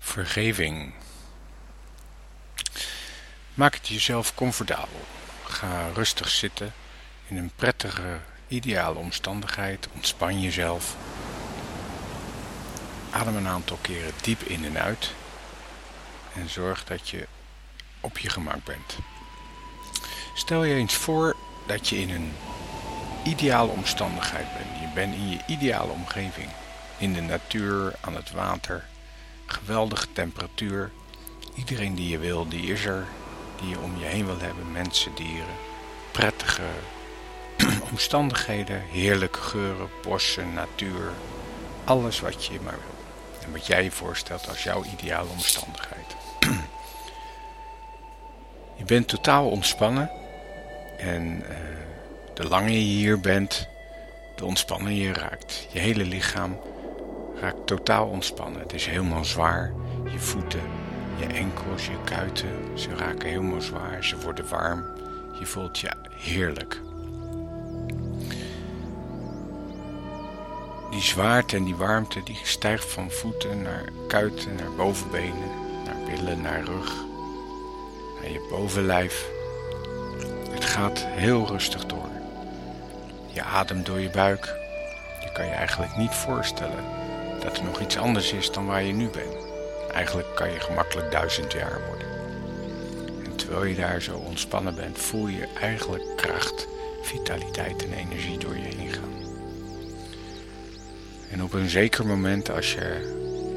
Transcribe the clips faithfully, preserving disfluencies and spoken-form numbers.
Vergeving. Maak het jezelf comfortabel. Ga rustig zitten in een prettige, ideale omstandigheid. Ontspan jezelf. Adem een aantal keren diep in en uit. En zorg dat je op je gemak bent. Stel je eens voor dat je in een ideale omstandigheid bent. Je bent in je ideale omgeving. In de natuur, aan het water. Geweldige temperatuur. Iedereen die je wil, die is er. Die je om je heen wil hebben. Mensen, dieren. Prettige omstandigheden. Heerlijke geuren, bossen, natuur. Alles wat je maar wil. En wat jij je voorstelt als jouw ideale omstandigheid. Je bent totaal ontspannen. En uh, de langer je hier bent, de ontspannen je raakt. Je hele lichaam raakt totaal ontspannen. Het is helemaal zwaar. Je voeten, je enkels, je kuiten, ze raken helemaal zwaar. Ze worden warm. Je voelt je heerlijk. Die zwaarte en die warmte die stijgt van voeten naar kuiten, naar bovenbenen, naar billen, naar rug, naar je bovenlijf. Het gaat heel rustig door. Je ademt door je buik. Je kan je eigenlijk niet voorstellen dat er nog iets anders is dan waar je nu bent. Eigenlijk kan je gemakkelijk duizend jaar worden. En terwijl je daar zo ontspannen bent, voel je eigenlijk kracht, vitaliteit en energie door je heen gaan. En op een zeker moment, als je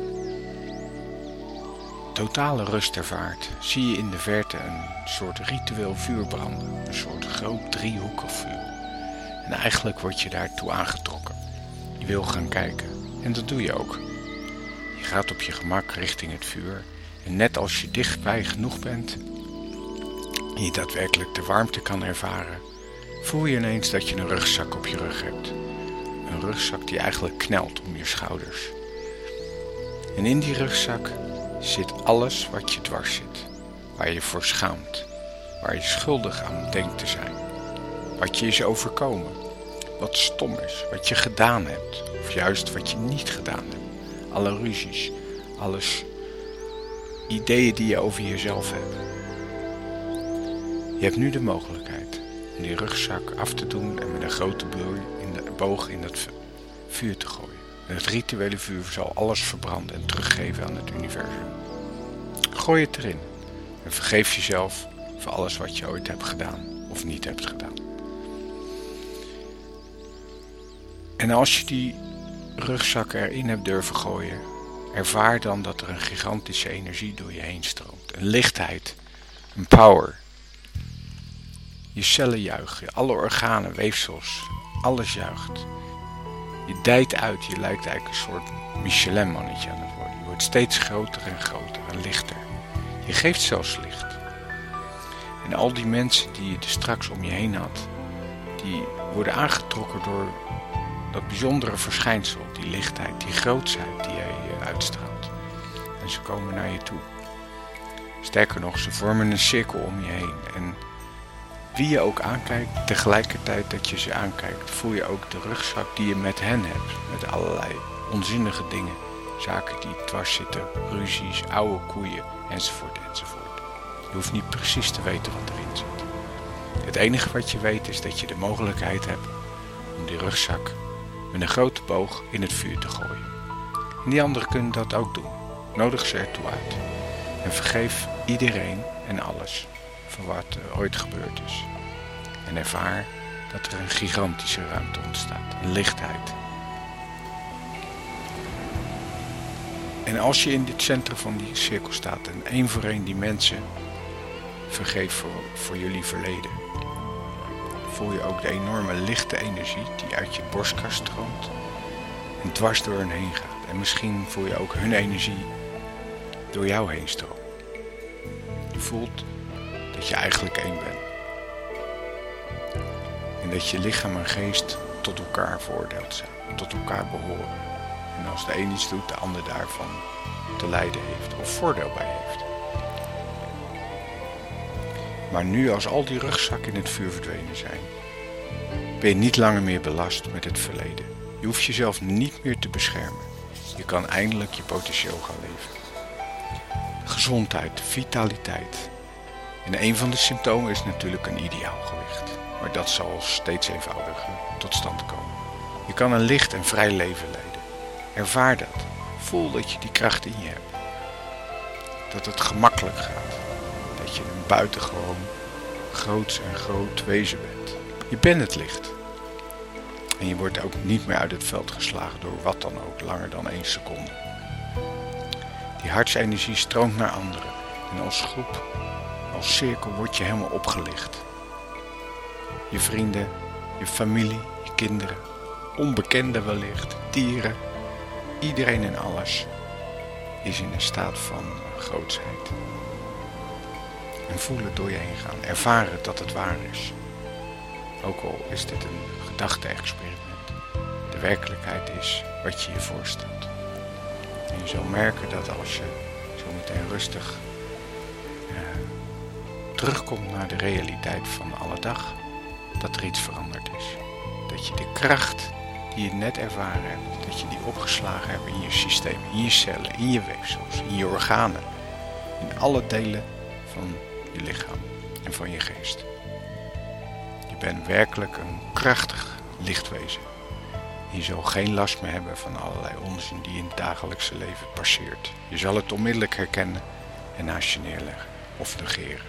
totale rust ervaart, zie je in de verte een soort ritueel vuur branden. Een soort groot driehoekig vuur. En eigenlijk word je daartoe aangetrokken. Je wil gaan kijken. En dat doe je ook. Je gaat op je gemak richting het vuur. En net als je dichtbij genoeg bent en je daadwerkelijk de warmte kan ervaren, voel je ineens dat je een rugzak op je rug hebt. Een rugzak die eigenlijk knelt om je schouders. En in die rugzak zit alles wat je dwars zit. Waar je voor schaamt. Waar je schuldig aan denkt te zijn. Wat je is overkomen. Wat stom is. Wat je gedaan hebt. Of juist wat je niet gedaan hebt. Alle ruzies. Alles ideeën die je over jezelf hebt. Je hebt nu de mogelijkheid om die rugzak af te doen en met een grote boog in dat vuur te gooien. En het rituele vuur zal alles verbranden en teruggeven aan het universum. Gooi het erin en vergeef jezelf voor alles wat je ooit hebt gedaan of niet hebt gedaan. En als je die rugzak erin hebt durven gooien, ervaar dan dat er een gigantische energie door je heen stroomt. Een lichtheid, een power. Je cellen juichen, alle organen, weefsels, alles juicht. Je dijt uit, je lijkt eigenlijk een soort Michelin-mannetje aan het worden. Je wordt steeds groter en groter en lichter. Je geeft zelfs licht. En al die mensen die je er straks om je heen had, die worden aangetrokken door dat bijzondere verschijnsel, die lichtheid, die grootsheid die jij uitstraalt. En ze komen naar je toe. Sterker nog, ze vormen een cirkel om je heen. En wie je ook aankijkt, tegelijkertijd dat je ze aankijkt, voel je ook de rugzak die je met hen hebt. Met allerlei onzinnige dingen. Zaken die dwars zitten, ruzies, oude koeien, enzovoort, enzovoort. Je hoeft niet precies te weten wat erin zit. Het enige wat je weet is dat je de mogelijkheid hebt om die rugzak met een grote boog in het vuur te gooien. En die anderen kunnen dat ook doen. Nodig ze ertoe uit. En vergeef iedereen en alles van wat er ooit gebeurd is. En ervaar dat er een gigantische ruimte ontstaat. Een lichtheid. En als je in dit centrum van die cirkel staat en één voor één die mensen vergeeft voor, voor jullie verleden, voel je ook de enorme lichte energie die uit je borstkas stroomt en dwars door hen heen gaat. En misschien voel je ook hun energie door jou heen stromen. Je voelt dat je eigenlijk één bent. En dat je lichaam en geest tot elkaar veroordeeld zijn, tot elkaar behoren. En als de een iets doet, de ander daarvan te lijden heeft of voordeel bij heeft. Maar nu, als al die rugzakken in het vuur verdwenen zijn, ben je niet langer meer belast met het verleden. Je hoeft jezelf niet meer te beschermen. Je kan eindelijk je potentieel gaan leven. Gezondheid, vitaliteit. En een van de symptomen is natuurlijk een ideaalgewicht. Maar dat zal steeds eenvoudiger tot stand komen. Je kan een licht en vrij leven leiden. Ervaar dat. Voel dat je die kracht in je hebt. Dat het gemakkelijk gaat. Dat je een buitengewoon groots en groot wezen bent. Je bent het licht. En je wordt ook niet meer uit het veld geslagen door wat dan ook, langer dan één seconde. Die hartsenergie stroomt naar anderen. En als groep, als cirkel word je helemaal opgelicht. Je vrienden, je familie, je kinderen, onbekenden wellicht, dieren. Iedereen en alles is in een staat van grootsheid. En voel het door je heen gaan. Ervaren dat het waar is. Ook al is dit een gedachte-experiment. De werkelijkheid is wat je je voorstelt. En je zal merken dat als je zo meteen rustig eh, terugkomt naar de realiteit van alle dag, dat er iets veranderd is. Dat je de kracht die je net ervaren hebt, dat je die opgeslagen hebt in je systeem, in je cellen, in je weefsels, in je organen, in alle delen van je lichaam en van je geest. Je bent werkelijk een krachtig lichtwezen. Je zal geen last meer hebben van allerlei onzin die in het dagelijkse leven passeert. Je zal het onmiddellijk herkennen en naast je neerleggen of negeren.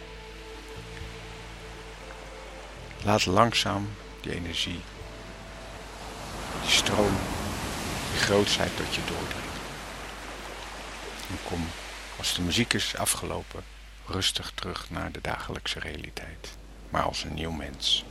Laat langzaam die energie, die stroom, die grootsheid tot je doordringen. En kom, als de muziek is afgelopen, rustig terug naar de dagelijkse realiteit, maar als een nieuw mens.